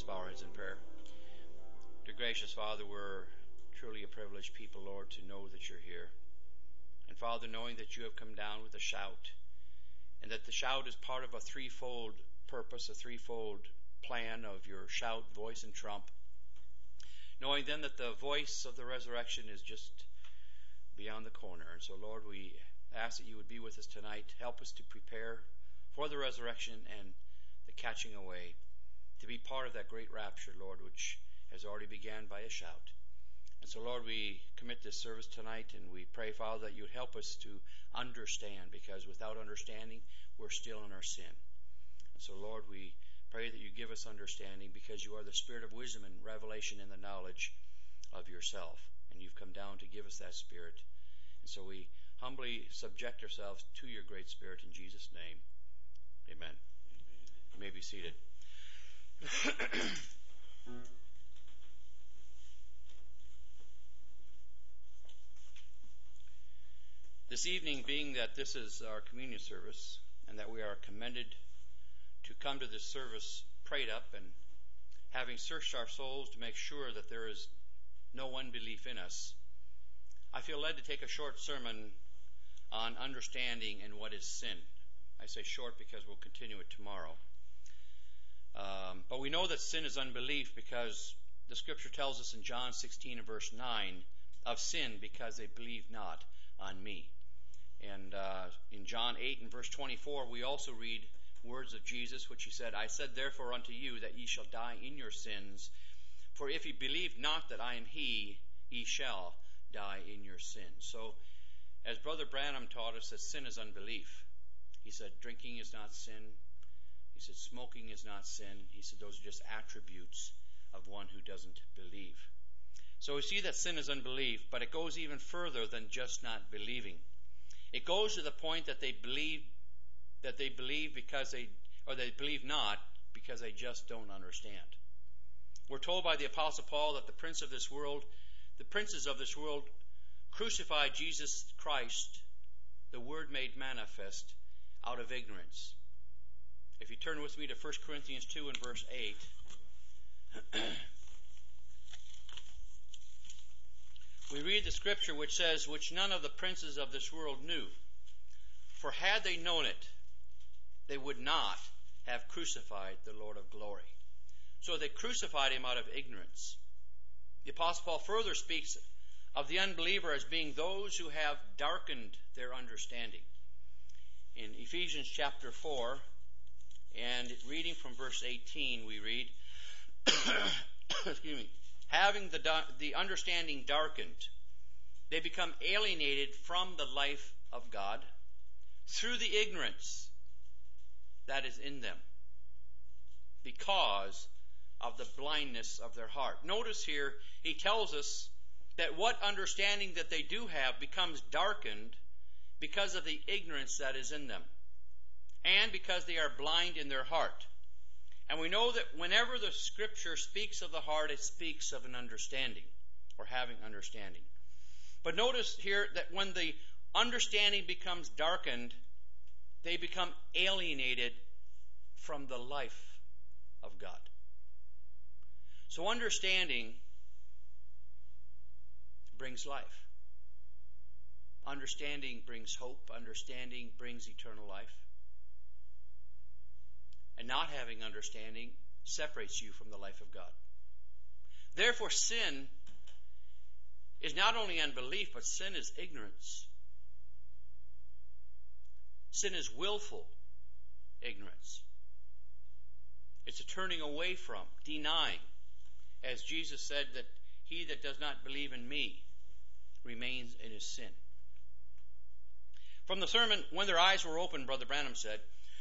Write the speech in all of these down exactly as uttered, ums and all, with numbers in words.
bow our heads in prayer. Dear gracious Father, we're truly a privileged people, Lord, to know that you're here. And Father, knowing that you have come down with a shout, and that the shout is part of a threefold purpose, a threefold plan of your shout, voice, and trump. Knowing then that the voice of the resurrection is just beyond the corner. And so, Lord, we ask that you would be with us tonight. Help us to prepare for the resurrection and the catching away, to be part of that great rapture, Lord, which has already begun by a shout. And so, Lord, we commit this service tonight, and we pray, Father, that you would help us to understand, because without understanding, we're still in our sin. And so, Lord, we pray that you give us understanding, because you are the Spirit of wisdom and revelation in the knowledge of yourself. And you've come down to give us that Spirit. And so we humbly subject ourselves to your great Spirit in Jesus' name. Amen. Amen. You may be seated. This evening, being that this is our communion service, and that we are commended to come to this service prayed up and having searched our souls to make sure that there is no unbelief in us, I feel led to take a short sermon on understanding and what is sin. I say short because we'll continue it tomorrow. Um, but we know that sin is unbelief because the Scripture tells us in John sixteen and verse nine of sin because they believe not on me. And uh, in John eight and verse twenty-four, we also read words of Jesus, which he said, I said therefore unto you that ye shall die in your sins, for if ye believe not that I am he, ye shall die in your sins. So, as Brother Branham taught us, that sin is unbelief. He said drinking is not sin. He said smoking is not sin. He said those are just attributes of one who doesn't believe. So we see that sin is unbelief, but it goes even further than just not believing. It goes to the point that they believe that they believe because they, or they believe not because they just don't understand. We're told by the Apostle Paul that the prince of this world, the princes of this world, crucified Jesus Christ, the Word made manifest, out of ignorance. If you turn with me to First Corinthians two and verse eight, we read the Scripture which says, which none of the princes of this world knew. For had they known it, they would not have crucified the Lord of glory. So they crucified him out of ignorance. The Apostle Paul further speaks of the unbeliever as being those who have darkened their understanding. In Ephesians chapter four, and reading from verse eighteen, we read, excuse me, having the, the understanding darkened, they become alienated from the life of God through the ignorance that is in them, because of the blindness of their heart. Notice here, he tells us that what understanding that they do have becomes darkened because of the ignorance that is in them, and because they are blind in their heart. And we know that whenever the Scripture speaks of the heart, it speaks of an understanding, or having understanding. But notice here that when the understanding becomes darkened, they become alienated from the life of God. So understanding brings life. Understanding brings hope. Understanding brings eternal life. And not having understanding separates you from the life of God. Therefore, sin is not only unbelief, but sin is ignorance. Sin is willful ignorance. It's a turning away from, denying, as Jesus said that he that does not believe in me remains in his sin. From the sermon, when their eyes were opened, Brother Branham said,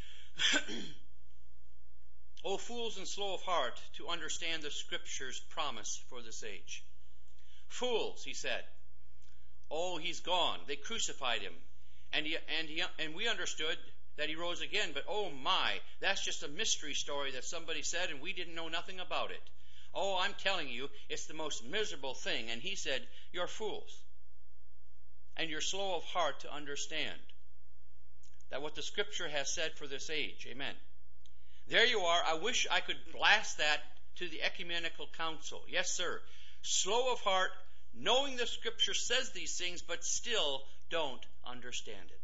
O fools and slow of heart to understand the Scripture's promise for this age. Fools, he said. Oh, he's gone. They crucified him. And he, and he, and we understood that he rose again, but oh my, that's just a mystery story that somebody said and we didn't know nothing about it. Oh, I'm telling you, it's the most miserable thing. And he said, you're fools. And you're slow of heart to understand that what the Scripture has said for this age. Amen. There you are. I wish I could blast that to the ecumenical council. Yes, sir. Slow of heart, knowing the Scripture says these things, but still don't understand it.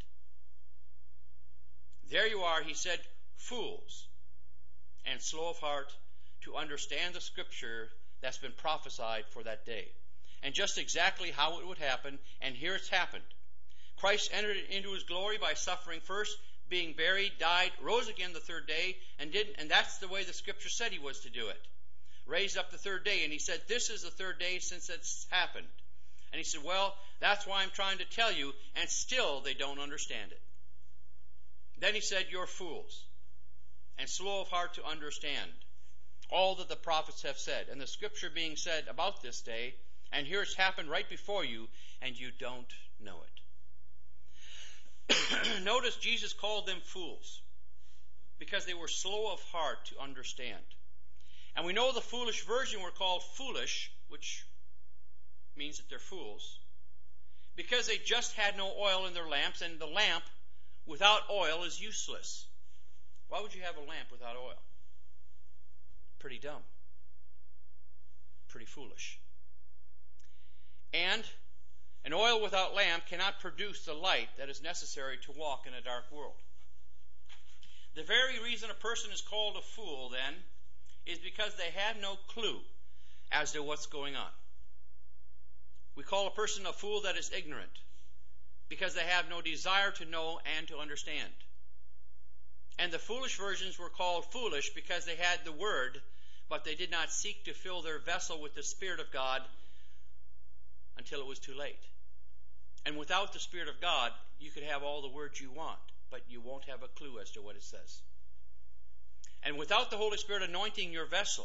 There you are, he said, fools, and slow of heart to understand the Scripture that's been prophesied for that day. And just exactly how it would happen, and here it's happened. Christ entered into his glory by suffering first, being buried, died, rose again the third day, and didn't, and that's the way the Scripture said he was to do it. Raised up the third day, and he said, this is the third day since it's happened. And he said, well, that's why I'm trying to tell you, and still they don't understand it. Then he said, you're fools, and slow of heart to understand all that the prophets have said, and the Scripture being said about this day, and here it's happened right before you, and you don't know it. Notice Jesus called them fools, because they were slow of heart to understand. And we know the foolish virgin were called foolish, which means that they're fools, because they just had no oil in their lamps, and the lamp without oil is useless. Why would you have a lamp without oil? Pretty dumb. Pretty foolish. And an oil without lamp cannot produce the light that is necessary to walk in a dark world. The very reason a person is called a fool, then, is because they have no clue as to what's going on. We call a person a fool that is ignorant, because they have no desire to know and to understand. And the foolish virgins were called foolish because they had the word, but they did not seek to fill their vessel with the Spirit of God until it was too late. And without the Spirit of God, you could have all the words you want, but you won't have a clue as to what it says. And without the Holy Spirit anointing your vessel,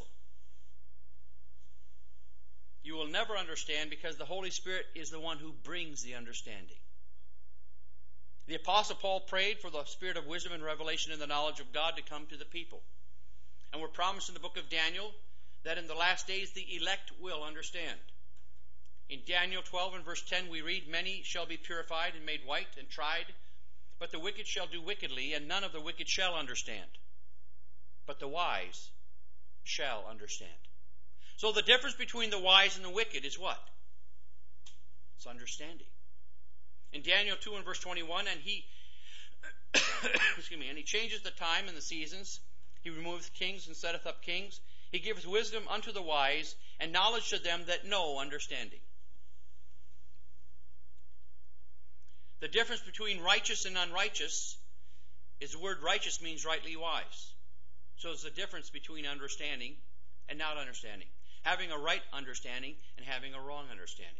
you will never understand, because the Holy Spirit is the one who brings the understanding. The Apostle Paul prayed for the spirit of wisdom and revelation in the knowledge of God to come to the people. And we're promised in the book of Daniel that in the last days the elect will understand. In Daniel twelve and verse ten we read, many shall be purified and made white and tried, but the wicked shall do wickedly, and none of the wicked shall understand. But the wise shall understand. So the difference between the wise and the wicked is what? It's understanding. In Daniel two and verse twenty-one, and he excuse me, and he changes the time and the seasons. He removeth kings and setteth up kings. He giveth wisdom unto the wise, and knowledge to them that know understanding. The difference between righteous and unrighteous is the word righteous means rightly wise. So it's the difference between understanding and not understanding. Having a right understanding and having a wrong understanding.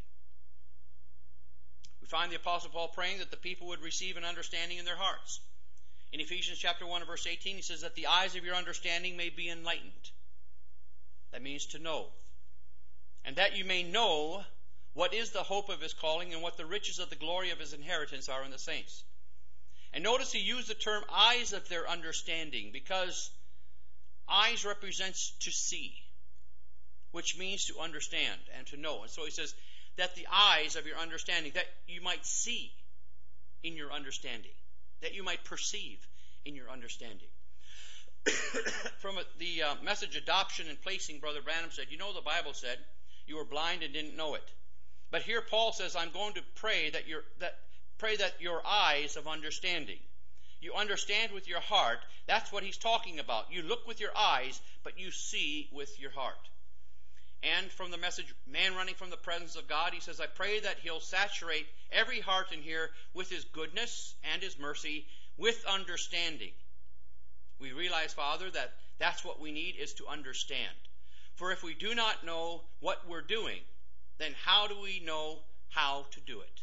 We find the Apostle Paul praying that the people would receive an understanding in their hearts. In Ephesians chapter one and verse eighteen, he says that the eyes of your understanding may be enlightened. That means to know. And that you may know what is the hope of his calling and what the riches of the glory of his inheritance are in the saints. And notice he used the term eyes of their understanding, because eyes represents to see, which means to understand and to know. And so he says that the eyes of your understanding, that you might see in your understanding, that you might perceive in your understanding. From a, the uh, message Adoption and Placing, Brother Branham said, you know, the Bible said you were blind and didn't know it. But here Paul says, I'm going to pray that your that pray that your eyes of understanding. You understand with your heart. That's what he's talking about. You look with your eyes, but you see with your heart. And from the message, Man Running from the Presence of God, he says, I pray that he'll saturate every heart in here with his goodness and his mercy, with understanding. We realize, Father, that that's what we need, is to understand. For if we do not know what we're doing, then how do we know how to do it?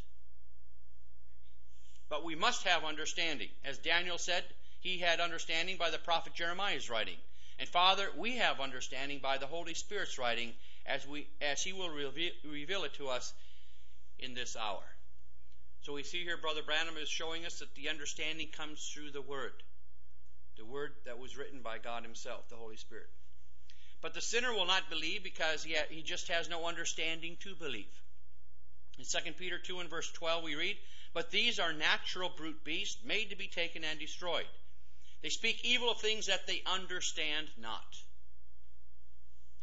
But we must have understanding. As Daniel said, he had understanding by the prophet Jeremiah's writing. And Father, we have understanding by the Holy Spirit's writing, as we as he will reveal, reveal it to us in this hour. So we see here Brother Branham is showing us that the understanding comes through the Word. The Word that was written by God himself, the Holy Spirit. But the sinner will not believe because he, ha- he just has no understanding to believe. In Second Peter two and verse twelve we read, but these are natural brute beasts, made to be taken and destroyed. They speak evil of things that they understand not.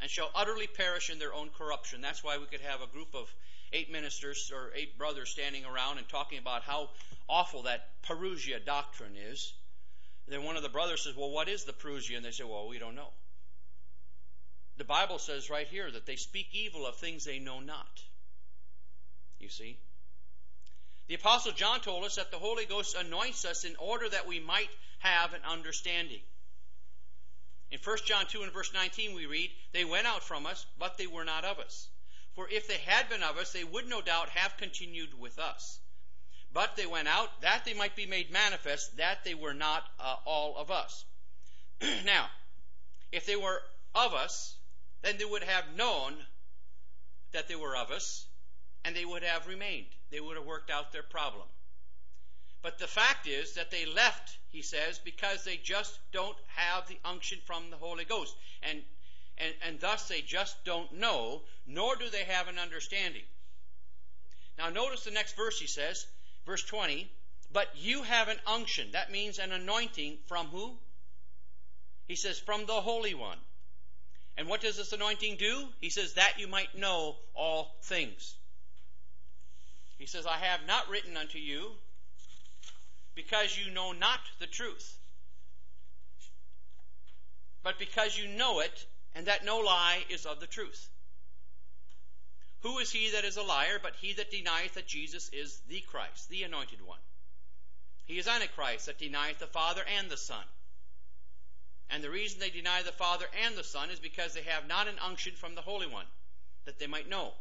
and shall utterly perish in their own corruption. That's why we could have a group of eight ministers or eight brothers standing around and talking about how awful that parousia doctrine is. And then one of the brothers says, well, what is the parousia? And they say, well, we don't know. The Bible says right here that they speak evil of things they know not. You see? The Apostle John told us that the Holy Ghost anoints us in order that we might have an understanding. In First John two and verse nineteen we read, they went out from us, but they were not of us. For if they had been of us, they would no doubt have continued with us. But they went out, that they might be made manifest, that they were not uh, all of us. Now, if they were of us, then they would have known that they were of us, and they would have remained. They would have worked out their problem. But the fact is that they left, he says, because they just don't have the unction from the Holy Ghost. And, and, and thus they just don't know, nor do they have an understanding. Now notice the next verse he says, verse twenty, but you have an unction. That means an anointing from who? He says, from the Holy One. And what does this anointing do? He says, that you might know all things. He says, I have not written unto you because you know not the truth, but because you know it, and that no lie is of the truth. Who is he that is a liar but he that denieth that Jesus is the Christ, the anointed one? He is Antichrist that denieth the Father and the Son. And the reason they deny the Father and the Son is because they have not an unction from the Holy One, that they might know.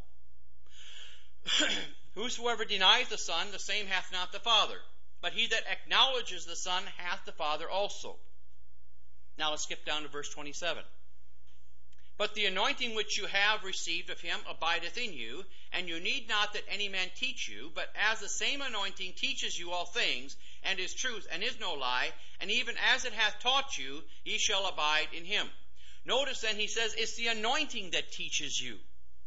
Whosoever denieth the Son, the same hath not the Father. But he that acknowledges the Son hath the Father also. Now let's skip down to verse twenty-seven. But the anointing which you have received of him abideth in you, and you need not that any man teach you, but as the same anointing teaches you all things, and is truth, and is no lie, and even as it hath taught you, ye shall abide in him. Notice then he says it's the anointing that teaches you.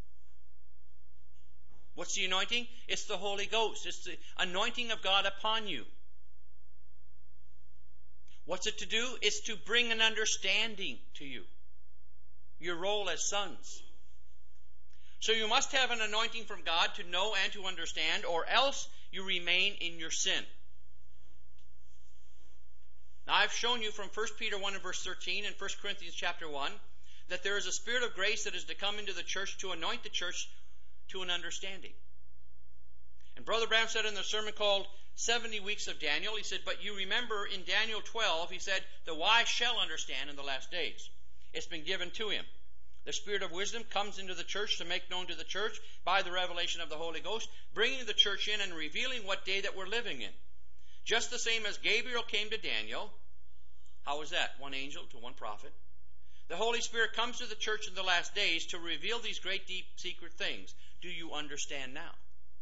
What's the anointing? It's the Holy Ghost. It's the anointing of God upon you. What's it to do? It's to bring an understanding to you. Your role as sons. So you must have an anointing from God to know and to understand, or else you remain in your sin. Now I've shown you from First Peter one and verse thirteen and First Corinthians chapter one that there is a spirit of grace that is to come into the church to anoint the church to an understanding. And Brother Branham said in the sermon called seventy weeks of Daniel, he said, but you remember in Daniel twelve, he said, the wise shall understand in the last days. It's been given to him. The spirit of wisdom comes into the church to make known to the church by the revelation of the Holy Ghost, bringing the church in and revealing what day that we're living in. Just the same as Gabriel came to Daniel. How was that? One angel to one prophet. The Holy Spirit comes to the church in the last days to reveal these great, deep, secret things. Do you understand now?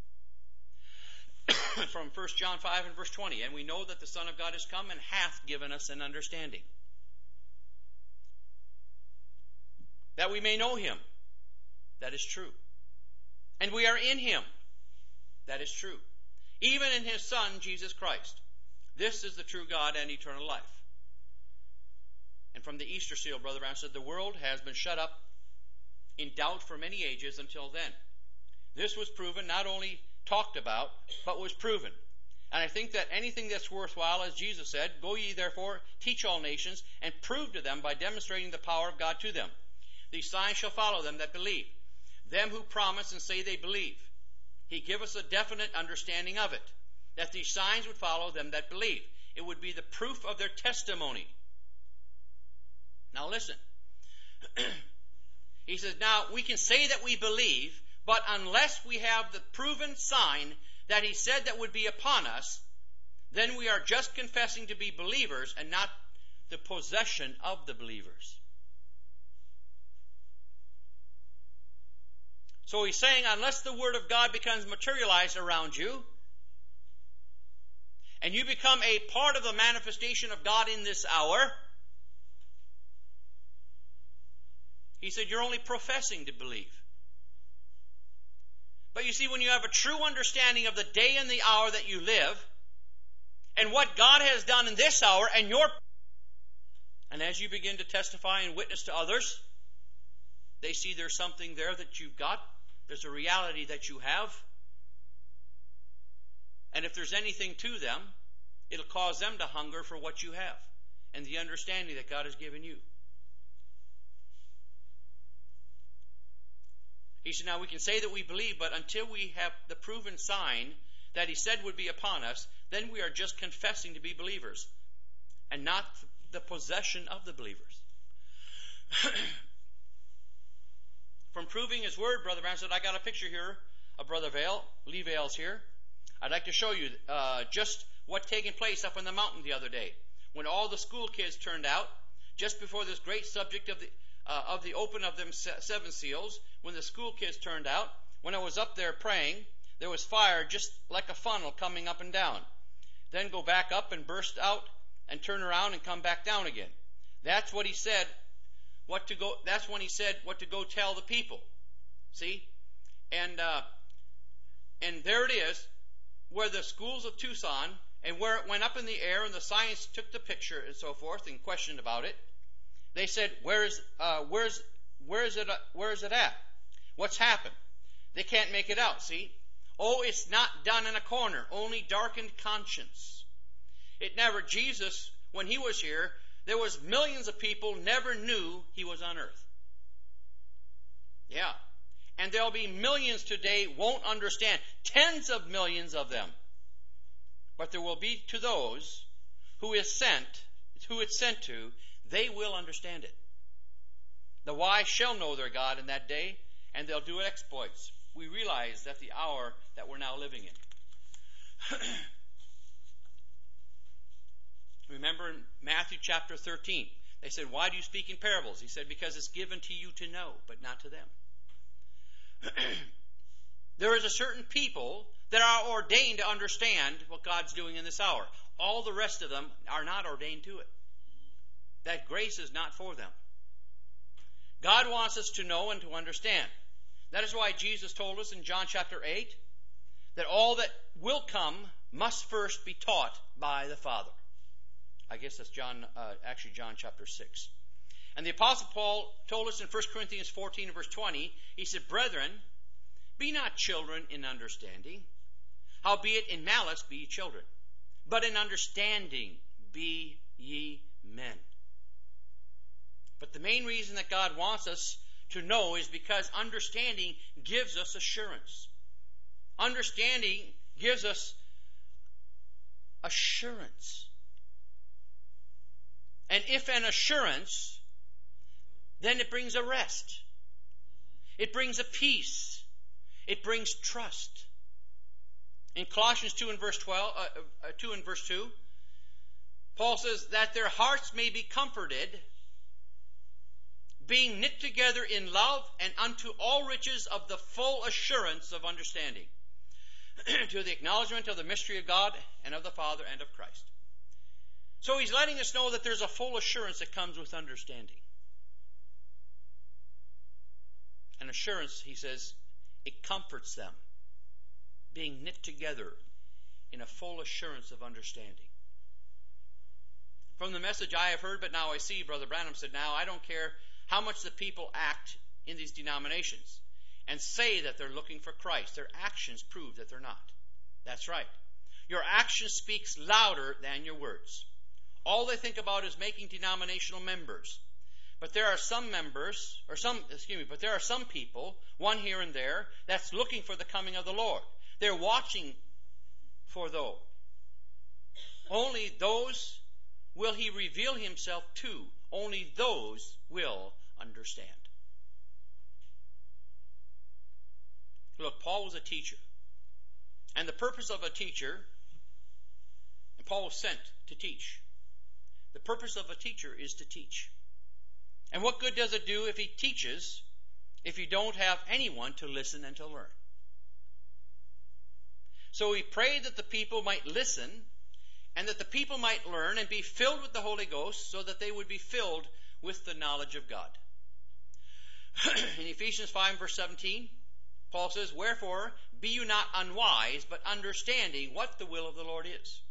From First John five and verse twenty, and we know that the Son of God is come and hath given us an understanding, that we may know him. That is true. And we are in him. That is true. Even in his Son, Jesus Christ. This is the true God and eternal life. And from the Easter seal, Brother Branham said, the world has been shut up in doubt for many ages until then. This was proven, not only talked about, but was proven. And I think that anything that's worthwhile, as Jesus said, go ye therefore, teach all nations, and prove to them by demonstrating the power of God to them. These signs shall follow them that believe. Them who promise and say they believe. He give us a definite understanding of it, that these signs would follow them that believe. It would be the proof of their testimony. Now listen. He says, now we can say that we believe, but unless we have the proven sign that he said that would be upon us, then we are just confessing to be believers and not the possession of the believers. So he's saying, unless the Word of God becomes materialized around you, and you become a part of the manifestation of God in this hour, he said, you're only professing to believe. But you see, when you have a true understanding of the day and the hour that you live, and what God has done in this hour, and your, and as you begin to testify and witness to others, They see there's something there that you've got. There's a reality that you have. And if there's anything to them, it'll cause them to hunger for what you have and the understanding that God has given you. He said, now we can say that we believe, but until we have the proven sign that he said would be upon us, then we are just confessing to be believers and not the possession of the believers. From proving his word, Brother Branham said, I got a picture here of Brother Vale, Lee Vale's here. I'd like to show you uh, just what taken place up on the mountain the other day when all the school kids turned out just before this great subject of the uh, of the open of them seven seals. When the school kids turned out, when I was up there praying, there was fire just like a funnel coming up and down. Then go back up and burst out and turn around and come back down again. That's what he said. What to go? That's when he said what to go tell the people. See, and uh, and there it is, where the schools of Tucson and where it went up in the air, and the science took the picture and so forth and questioned about it. They said, "Where is uh, where's where is it uh, where is it at? What's happened?" They can't make it out. See, oh, it's not done in a corner. Only darkened conscience. It never. Jesus, when he was here, there was millions of people never knew he was on earth. Yeah. And there'll be millions today won't understand. Tens of millions of them. But there will be to those who is sent, who it's sent to, they will understand it. The wise shall know their God in that day, and they'll do exploits. We realize that the hour that we're now living in. Remember in Matthew chapter thirteen, they said, why do you speak in parables? He said, because it's given to you to know, but not to them. There is a certain people that are ordained to understand what God's doing in this hour. All the rest of them are not ordained to it. That grace is not for them. God wants us to know and to understand. That is why Jesus told us in John chapter eight that all that will come must first be taught by the Father. I guess that's John, uh, actually John chapter six. And the Apostle Paul told us in First Corinthians fourteen and verse twenty, he said, brethren, be not children in understanding, howbeit in malice be ye children, but in understanding be ye men. But the main reason that God wants us to know is because understanding gives us assurance. Understanding gives us assurance. And if an assurance, then it brings a rest. It brings a peace. It brings trust. In Colossians two and verse twelve, uh, uh, two and verse two, Paul says that their hearts may be comforted, being knit together in love and unto all riches of the full assurance of understanding, to the acknowledgement of the mystery of God and of the Father and of Christ. So he's letting us know that there's a full assurance that comes with understanding. An assurance, he says, it comforts them, being knit together in a full assurance of understanding. From the message I have heard, but now I see, Brother Branham said, now I don't care how much the people act in these denominations and say that they're looking for Christ. Their actions prove that they're not. That's right. Your action speaks louder than your words. All they think about is making denominational members. But there are some members, or some, excuse me, but there are some people, one here and there, that's looking for the coming of the Lord. They're watching for those. Only those will he reveal himself to. Only those will understand. Look, Paul was a teacher. And the purpose of a teacher, and Paul was sent to teach. The purpose of a teacher is to teach. And what good does it do if he teaches if you don't have anyone to listen and to learn? So he prayed that the people might listen and that the people might learn and be filled with the Holy Ghost so that they would be filled with the knowledge of God. In Ephesians five verse seventeen, Paul says, wherefore be you not unwise, but understanding what the will of the Lord is.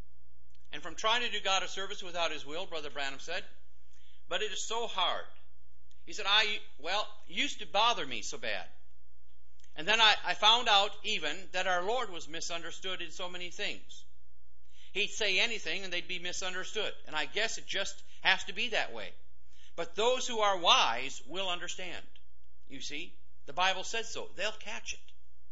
And from trying to do God a service without his will, Brother Branham said, but it is so hard He said, I, well, used to bother me so bad. And then I, I found out even that our Lord was misunderstood in so many things. He'd say anything and they'd be misunderstood. And I guess it just has to be that way. But those who are wise will understand. You see, the Bible says so. They'll catch it.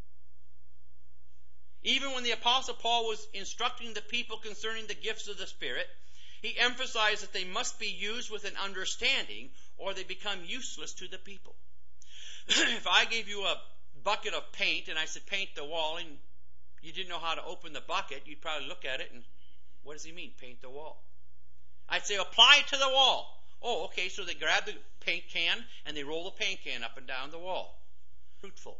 Even when the Apostle Paul was instructing the people concerning the gifts of the Spirit, he emphasized that they must be used with an understanding or they become useless to the people. If I gave you a bucket of paint and I said paint the wall and you didn't know how to open the bucket, you'd probably look at it and what does he mean, paint the wall? I'd say apply it to the wall. Oh, okay, so they grab the paint can and they roll the paint can up and down the wall. Fruitful.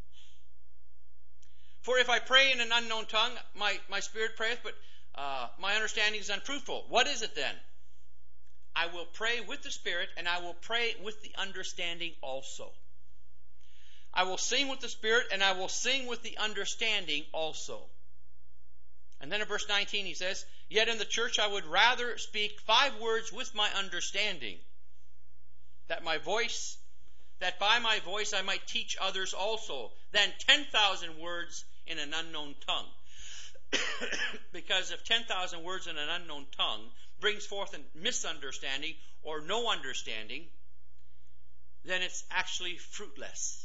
For if I pray in an unknown tongue, my, my spirit prayeth, but uh, my understanding is unfruitful. What is it then? I will pray with the Spirit, and I will pray with the understanding also. I will sing with the Spirit, and I will sing with the understanding also. And then in verse nineteen he says, Yet in the church I would rather speak five words with my understanding, that my voice, that by my voice I might teach others also, than ten thousand words in an unknown tongue. Because if ten thousand words in an unknown tongue brings forth a misunderstanding or no understanding, then it's actually fruitless.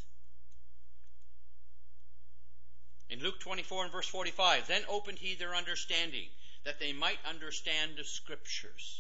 In Luke twenty-four and verse forty-five, Then opened he their understanding, that they might understand the Scriptures.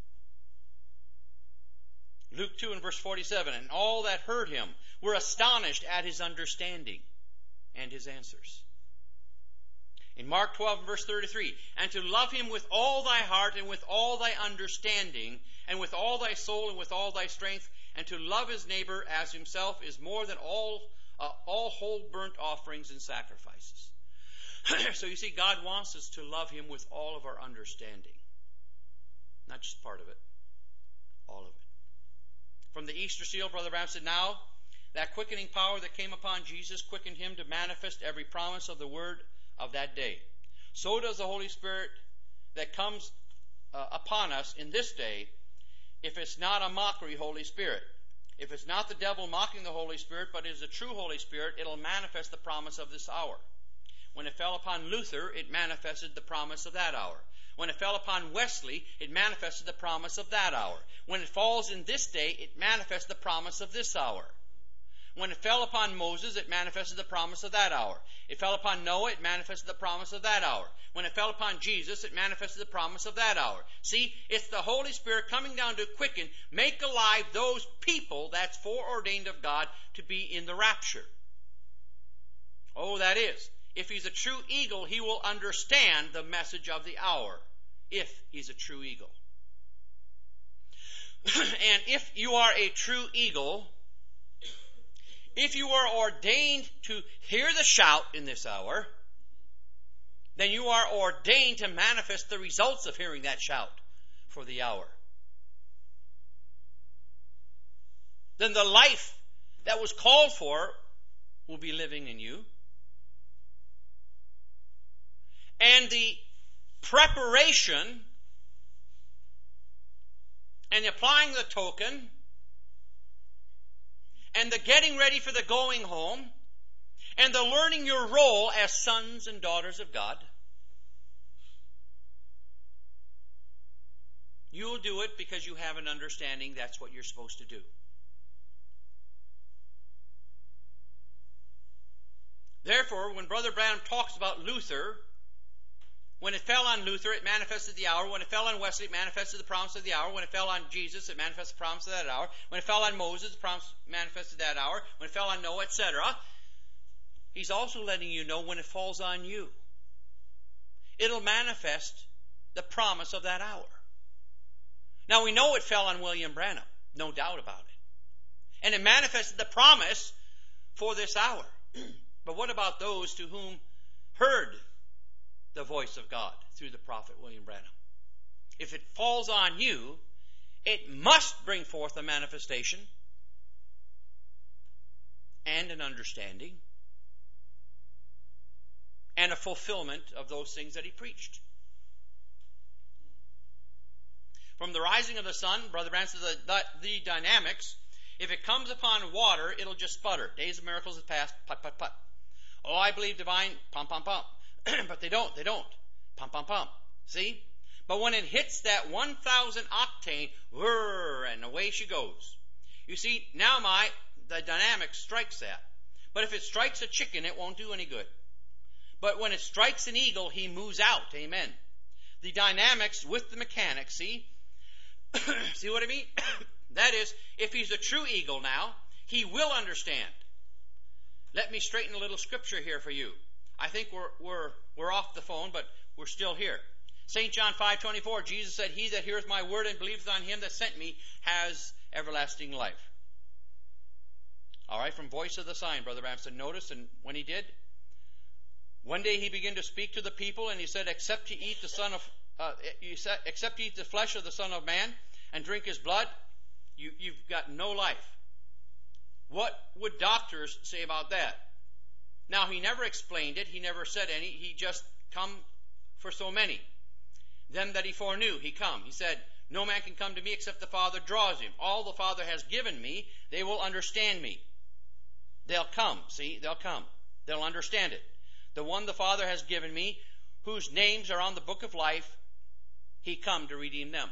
Luke two and verse forty-seven, And all that heard him were astonished at his understanding and his answers. In Mark twelve and verse thirty-three, And to love him with all thy heart and with all thy understanding and with all thy soul and with all thy strength, and to love his neighbor as himself is more than all uh, all whole burnt offerings and sacrifices. So you see, God wants us to love him with all of our understanding. Not just part of it, all of it. From the Easter seal, Brother Branham said, Now that quickening power that came upon Jesus quickened him to manifest every promise of the word of that day. So does the Holy Spirit that comes uh, upon us in this day, if it's not a mockery Holy Spirit. If it's not the devil mocking the Holy Spirit, but is the true Holy Spirit, it'll manifest the promise of this hour. When it fell upon Luther, it manifested the promise of that hour. When it fell upon Wesley, it manifested the promise of that hour. When it falls in this day, it manifests the promise of this hour. When it fell upon Moses, it manifested the promise of that hour. It fell upon Noah, it manifested the promise of that hour. When it fell upon Jesus, it manifested the promise of that hour. See, it's the Holy Spirit coming down to quicken, make alive those people that's foreordained of God to be in the rapture. Oh, that is. If he's a true eagle, he will understand the message of the hour. If he's a true eagle. And if you are a true eagle, if you are ordained to hear the shout in this hour, then you are ordained to manifest the results of hearing that shout for the hour. Then the life that was called for will be living in you. And the preparation and applying the token and the getting ready for the going home and the learning your role as sons and daughters of God, you'll do it because you have an understanding that's what you're supposed to do. Therefore, when Brother Branham talks about Luther, when it fell on Luther, it manifested the hour. When it fell on Wesley, it manifested the promise of the hour. When it fell on Jesus, it manifested the promise of that hour. When it fell on Moses, the promise manifested that hour. When it fell on Noah, et cetera. He's also letting you know when it falls on you, it'll manifest the promise of that hour. Now we know it fell on William Branham, no doubt about it. And it manifested the promise for this hour. But what about those to whom heard the voice of God through the prophet William Branham? If it falls on you, it must bring forth a manifestation and an understanding and a fulfillment of those things that he preached. From the rising of the sun, Brother Branham says the, the dynamics If it comes upon water, it'll just sputter. Days of miracles have passed, put, put, put. Oh, I believe divine, pump, pump, pump. But they don't, they don't. Pump, pump, pump. See? But when it hits that one thousand octane, whirr, and away she goes. You see, now my, the dynamic strikes that. But if it strikes a chicken, it won't do any good. But when it strikes an eagle, he moves out. Amen. The dynamics with the mechanics, see? See what I mean? That is, if he's a true eagle now, he will understand. Let me straighten a little scripture here for you. I think we're we're we're off the phone, but we're still here. Saint John five twenty-four, Jesus said, "He that heareth my word and believeth on him that sent me has everlasting life." All right, from Voice of the Sign, Brother Ramsden, notice, and when he did, one day he began to speak to the people, and he said, "Except ye eat the son of, uh, you said, except ye eat the flesh of the Son of Man and drink his blood, you, you've got no life." What would doctors say about that? Now, he never explained it. He never said any. He just come for so many. Them that he foreknew, he come. He said, "No man can come to me except the Father draws him. All the Father has given me, they will understand me." They'll come, see? They'll come. They'll understand it. The one the Father has given me, whose names are on the book of life, he come to redeem them.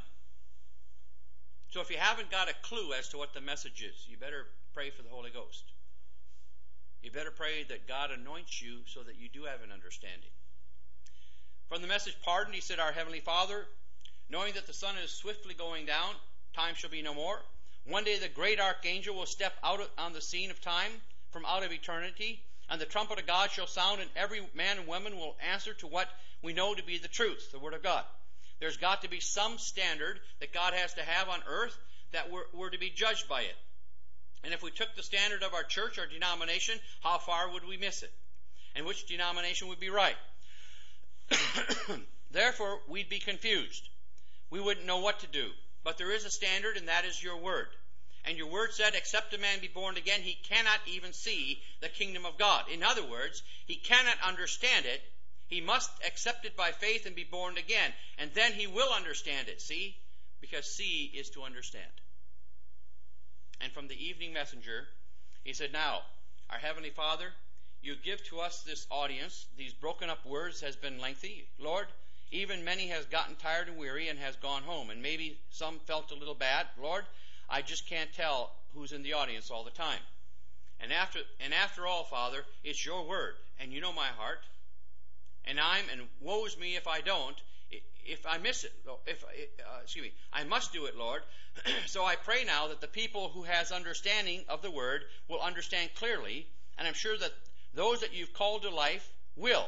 So if you haven't got a clue as to what the message is, you better pray for the Holy Ghost. You better pray that God anoints you so that you do have an understanding. From the message pardoned, he said, "Our Heavenly Father, knowing that the sun is swiftly going down, time shall be no more. One day the great archangel will step out on the scene of time from out of eternity, and the trumpet of God shall sound, and every man and woman will answer to what we know to be the truth, the Word of God." There's got to be some standard that God has to have on earth that we're, we're to be judged by it. And if we took the standard of our church, our denomination, how far would we miss it? And which denomination would be right? Therefore, we'd be confused. We wouldn't know what to do. But there is a standard, and that is your word. And your word said, "Except a man be born again, he cannot even see the kingdom of God." In other words, he cannot understand it. He must accept it by faith and be born again. And then he will understand it, see? Because see is to understand. And from the evening messenger, he said, "Now, our Heavenly Father, you give to us this audience. These broken up words has been lengthy. Lord, even many has gotten tired and weary and has gone home. And maybe some felt a little bad. Lord, I just can't tell who's in the audience all the time. And after and after all, Father, it's your word. And you know my heart. And I'm, and woe is me if I don't, if I miss it, if uh, excuse me, I must do it, Lord. So I pray now that the people who has understanding of the word will understand clearly, and I'm sure that those that you've called to life will.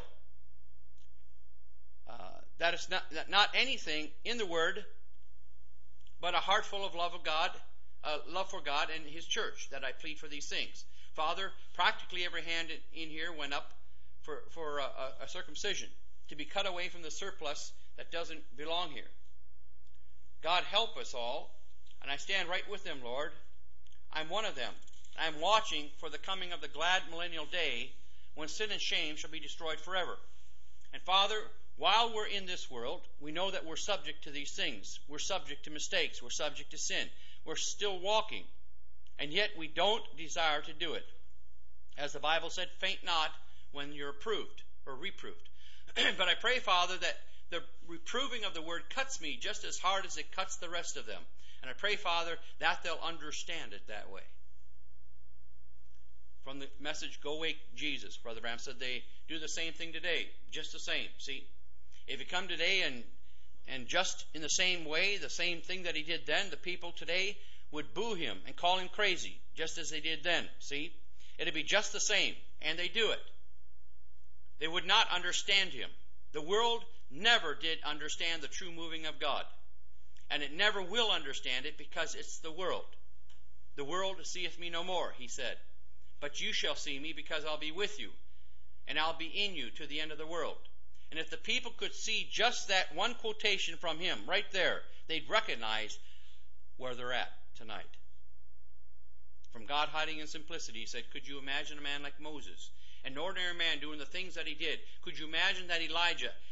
Uh, that is not, not anything in the word, but a heart full of love of God, uh, love for God and His church, that I plead for these things. Father, practically every hand in here went up for, for a, a circumcision, to be cut away from the surplus that doesn't belong here. God, help us all, and I stand right with them, Lord. I'm one of them. I'm watching for the coming of the glad millennial day when sin and shame shall be destroyed forever. And Father, while we're in this world, we know that we're subject to these things. We're subject to mistakes. We're subject to sin. We're still walking, and yet we don't desire to do it. As the Bible said, faint not when you're approved or reproved. But I pray, Father, that the reproving of the word cuts me just as hard as it cuts the rest of them. And I pray, Father, that they'll understand it that way. From the message, Go Wake Jesus, Brother Bram said they do the same thing today, just the same. See, if you come today and and just in the same way, the same thing that he did then, the people today would boo him and call him crazy, just as they did then. See, it'd be just the same, and they do it. They would not understand him. The world never did understand the true moving of God. And it never will understand it because it's the world. The world seeth me no more, he said. But you shall see me because I'll be with you. And I'll be in you to the end of the world. And if the people could see just that one quotation from him right there, they'd recognize where they're at tonight. From God hiding in simplicity, he said, could you imagine a man like Moses? An ordinary man doing the things that he did. Could you imagine that Elijah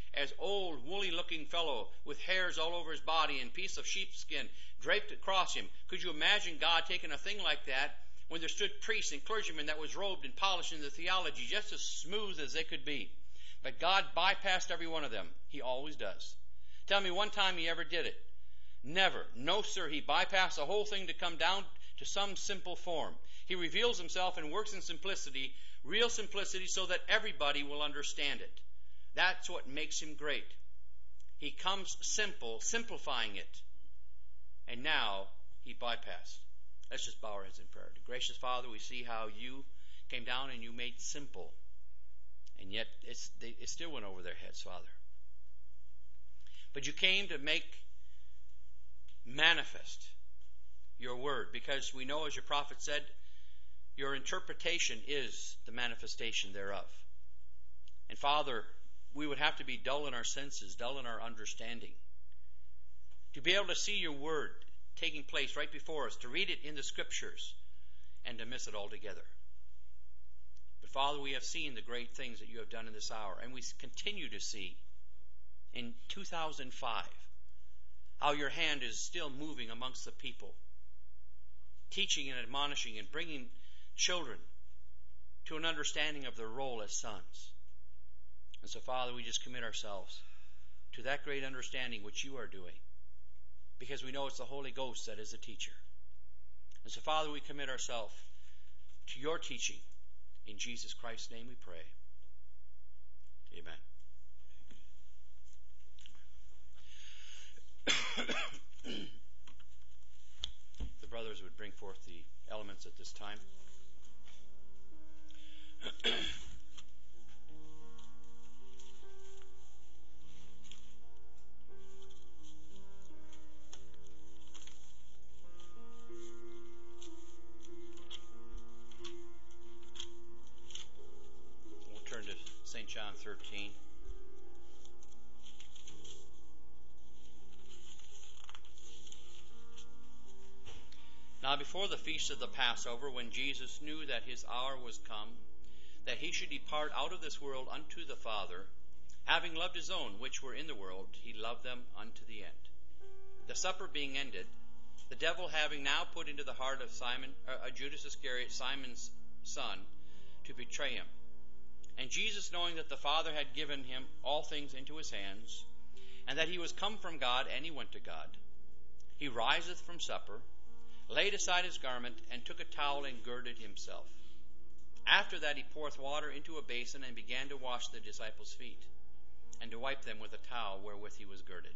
as old, woolly-looking fellow with hairs all over his body and piece of sheepskin draped across him. Could you imagine God taking a thing like that when there stood priests and clergymen that was robed and polished in the theology just as smooth as they could be? But God bypassed every one of them. He always does. Tell me one time he ever did it. Never. No, sir. He bypassed the whole thing to come down to some simple form. He reveals himself and works in simplicity, real simplicity, so that everybody will understand it. That's what makes him great. He comes simple, simplifying it. And now he bypassed. Let's just bow our heads in prayer. Gracious Father, we see how you came down and you made simple. And yet it's, they, it still went over their heads, Father. But you came to make manifest your word, because we know, as your prophet said, your interpretation is the manifestation thereof. And Father, we would have to be dull in our senses, dull in our understanding, to be able to see your word taking place right before us, to read it in the scriptures, and to miss it altogether. But Father, we have seen the great things that you have done in this hour, and we continue to see in two thousand five how your hand is still moving amongst the people, teaching and admonishing and bringing children to an understanding of their role as sons. And so, Father, we just commit ourselves to that great understanding which you are doing, because we know it's the Holy Ghost that is the teacher. And so, Father, we commit ourselves to your teaching. In Jesus Christ's name we pray. Amen. The brothers would bring forth the elements at this time. We'll turn to Saint John thirteen. Now before the feast of the Passover, when Jesus knew that his hour was come, that he should depart out of this world unto the Father, having loved his own which were in the world, he loved them unto the end. The supper being ended, the devil having now put into the heart of Simon, uh, Judas Iscariot, Simon's son, to betray him. And Jesus, knowing that the Father had given him all things into his hands, and that he was come from God, and he went to God, he riseth from supper, laid aside his garment, and took a towel and girded himself. After that he poureth water into a basin, and began to wash the disciples' feet, and to wipe them with a towel wherewith he was girded.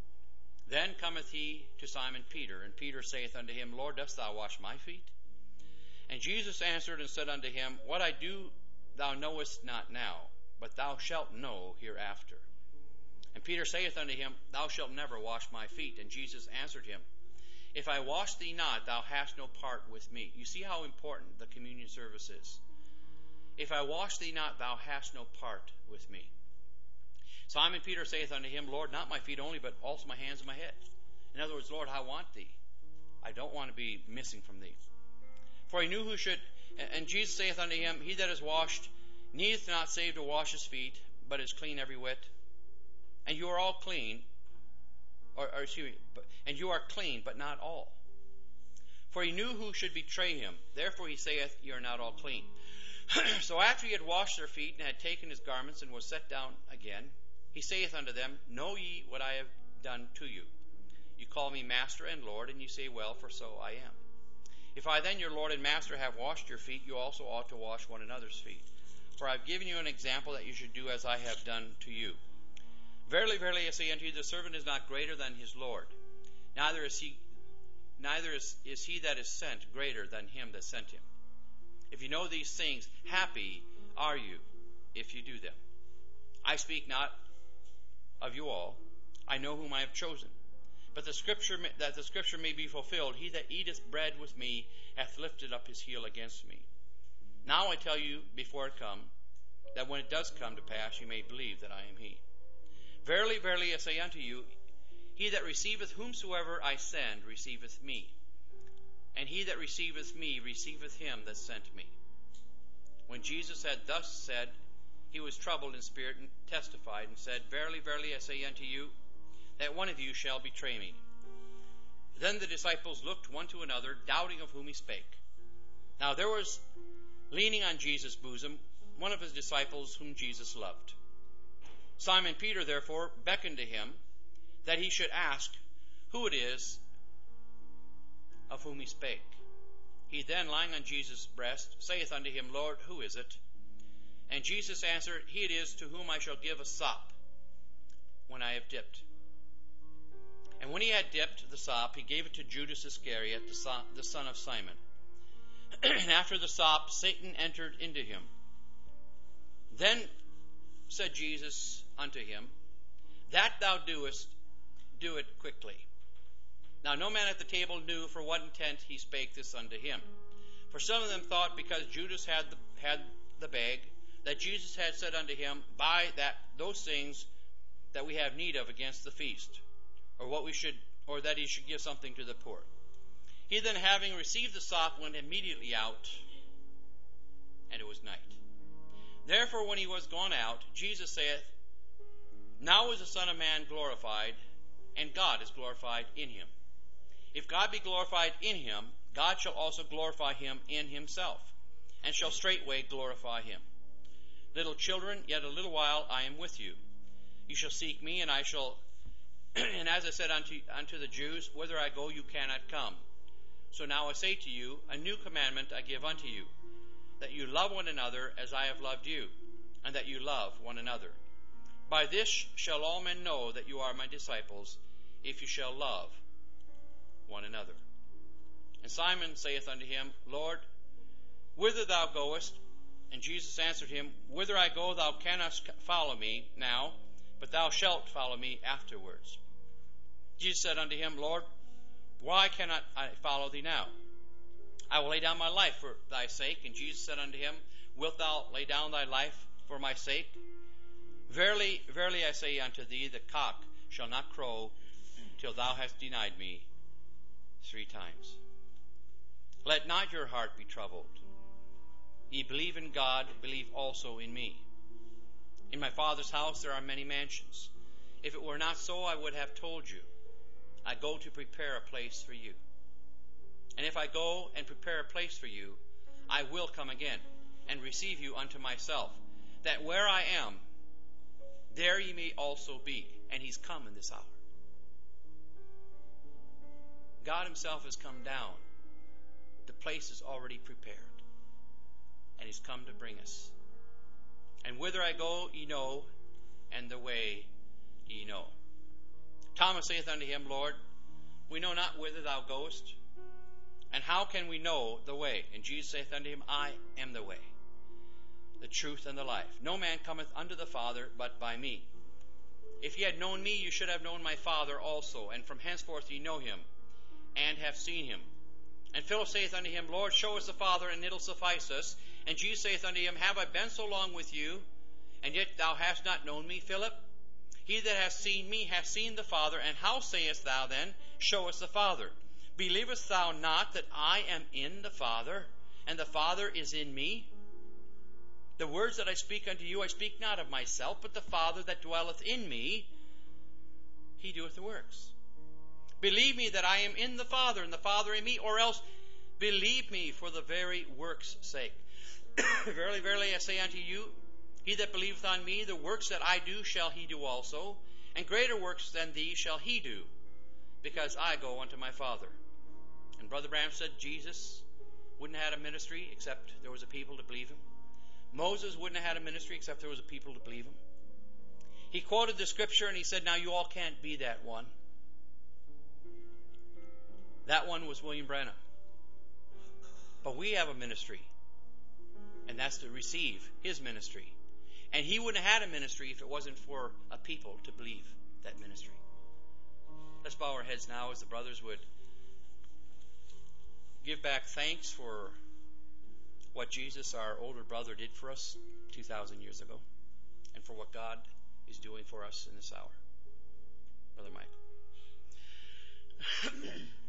Then cometh he to Simon Peter, and Peter saith unto him, Lord, dost thou wash my feet? And Jesus answered and said unto him, What I do thou knowest not now, but thou shalt know hereafter. And Peter saith unto him, Thou shalt never wash my feet. And Jesus answered him, If I wash thee not, thou hast no part with me. You see how important the communion service is. If I wash thee not, thou hast no part with me. Simon Peter saith unto him, Lord, not my feet only, but also my hands and my head. In other words, Lord, I want thee. I don't want to be missing from thee. For he knew who should, and Jesus saith unto him, He that is washed needeth not save to wash his feet, but is clean every whit. And you are all clean, or, or excuse me, but, and you are clean, but not all. For he knew who should betray him. Therefore he saith, Ye are not all clean. So after he had washed their feet, and had taken his garments, and was set down again, he saith unto them, Know ye what I have done to you? You call me Master and Lord, and you say, Well, for so I am. If I then, your Lord and Master, have washed your feet, you also ought to wash one another's feet. For I have given you an example that you should do as I have done to you. Verily, verily, I say unto you, the servant is not greater than his Lord. Neither is he, neither is, is he that is sent greater than him that sent him. If you know these things, happy are you if you do them. I speak not of you all. I know whom I have chosen. But the scripture, that the scripture may be fulfilled, he that eateth bread with me hath lifted up his heel against me. Now I tell you before it come, that when it does come to pass, you may believe that I am he. Verily, verily, I say unto you, he that receiveth whomsoever I send receiveth me. And he that receiveth me receiveth him that sent me. When Jesus had thus said, he was troubled in spirit and testified and said, Verily, verily, I say unto you, that one of you shall betray me. Then the disciples looked one to another, doubting of whom he spake. Now there was leaning on Jesus' bosom one of his disciples whom Jesus loved. Simon Peter therefore beckoned to him that he should ask who it is of whom he spake. He then, lying on Jesus' breast, saith unto him, Lord, who is it? And Jesus answered, He it is to whom I shall give a sop when I have dipped. And when he had dipped the sop, he gave it to Judas Iscariot, the son of Simon. And after the sop, Satan entered into him. Then said Jesus unto him, That thou doest, do it quickly. Now no man at the table knew for what intent he spake this unto him. For some of them thought, because Judas had the, had the bag, that Jesus had said unto him, Buy that those things that we have need of against the feast, or what we should, or that he should give something to the poor. He then, having received the sop, went immediately out, and it was night. Therefore, when he was gone out, Jesus saith, Now is the Son of Man glorified, and God is glorified in him. If God be glorified in him, God shall also glorify him in himself, and shall straightway glorify him. Little children, yet a little while I am with you. You shall seek me, and I shall, and as I said unto, unto the Jews, whither I go you cannot come. So now I say to you, a new commandment I give unto you, that you love one another as I have loved you, and that you love one another. By this shall all men know that you are my disciples, if you shall love one another. And Simon saith unto him, Lord, whither thou goest? And Jesus answered him, Whither I go thou cannot follow me now, but thou shalt follow me afterwards. Jesus said unto him, Lord, why cannot I follow thee now? I will lay down my life for thy sake. And Jesus said unto him, Wilt thou lay down thy life for my sake? Verily, verily I say unto thee, the cock shall not crow till thou hast denied me three times. Let not your heart be troubled. Ye believe in God, believe also in me. In my Father's house there are many mansions. If it were not so, I would have told you. I go to prepare a place for you. And if I go and prepare a place for you, I will come again and receive you unto myself, that where I am, there ye may also be. And he's come in this hour. God himself has come down. The place is already prepared. And he's come to bring us. And whither I go, ye know, and the way ye know. Thomas saith unto him, Lord, we know not whither thou goest, and how can we know the way? And Jesus saith unto him, I am the way, the truth, and the life. No man cometh unto the Father but by me. If ye had known me, you should have known my Father also, and from henceforth ye know him, and have seen him. And Philip saith unto him, Lord, show us the Father, and it'll suffice us. And Jesus saith unto him, Have I been so long with you, and yet thou hast not known me, Philip? He that hath seen me hath seen the Father. And how sayest thou then, Show us the Father? Believest thou not that I am in the Father, and the Father is in me? The words that I speak unto you, I speak not of myself, but the Father that dwelleth in me, he doeth the works. Believe me that I am in the Father, and the Father in me, or else believe me for the very works' sake. Verily, verily, I say unto you, he that believeth on me, the works that I do shall he do also, and greater works than these shall he do, because I go unto my Father. And Brother Branham said Jesus wouldn't have had a ministry except there was a people to believe him. Moses wouldn't have had a ministry except there was a people to believe him. He quoted the scripture and he said, now you all can't be that one. That one was William Branham. But we have a ministry, and that's to receive his ministry. And he wouldn't have had a ministry if it wasn't for a people to believe that ministry. Let's bow our heads now as the brothers would give back thanks for what Jesus, our older brother, did for us two thousand years ago, and for what God is doing for us in this hour. Brother Michael.